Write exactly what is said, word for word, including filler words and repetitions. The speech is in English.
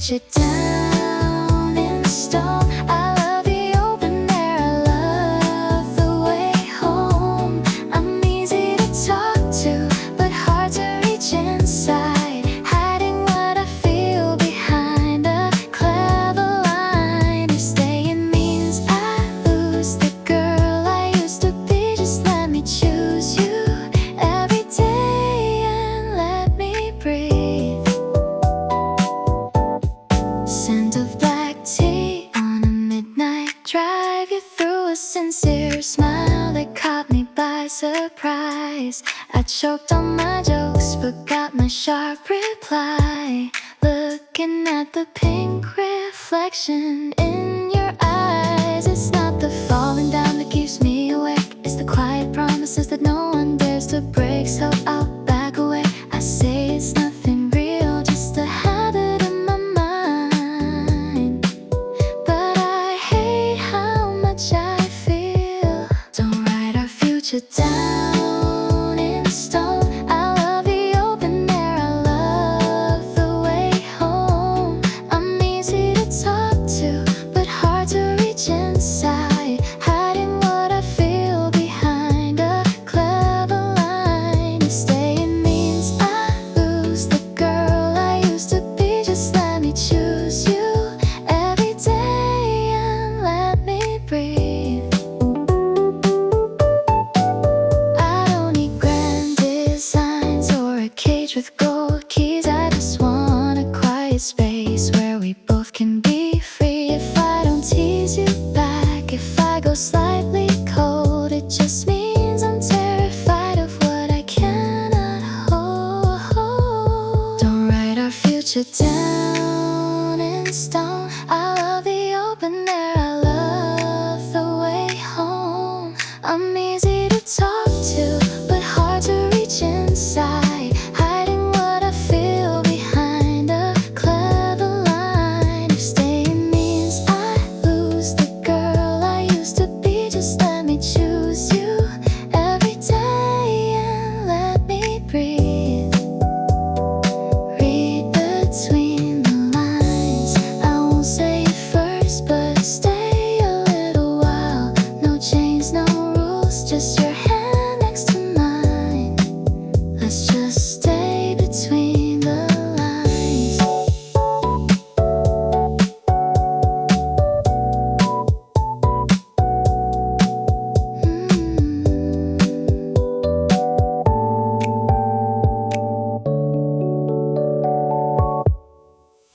future down in stone. I love the open air, I love the way home. I'm easy to talk to, but hard to reach inside, hiding what I feel behind a clever line. If staying means I lose the girl I used to be, just let me choose you every day and let me breathe. Scent of black tea on a midnight drive, you threw a sincere smile that caught me by surprise. I choked on my jokes but got my sharp reply, looking at the pink reflection in your eyes. It's not the falling down that keeps me awake, it's the quiet promises that no one dares to break. So I'll back away, I say it's nothing real, just a habit of my mind. But I hate how much I feel. Don't write our future down in stone. I love the open air, I love the way home. I'm easy to talk to, but hard to reach inside, hiding what I feel behind a clever line. If staying means I lose the girl I used to be, just let me choose you every day and let me breathe. I don't need grand designs or a cage with gold keys, I just want a quiet space where we both can be free. If I don't tease you back, if I go slightly cold, it just means I'm terrified of what I cannot hold. Don't write our future down in stone.